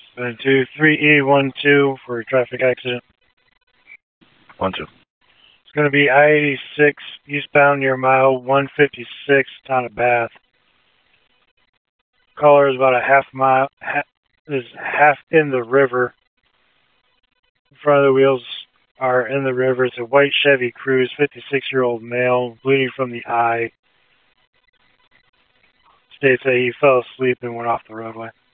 723E12 for a traffic accident. 1-2. It's going to be I-86 eastbound near mile 156, town of Bath. Caller is about a half in the river. In front of the wheels are in the river. It's a white Chevy Cruze, 56-year-old male, bleeding from the eye. States that he fell asleep and went off the roadway.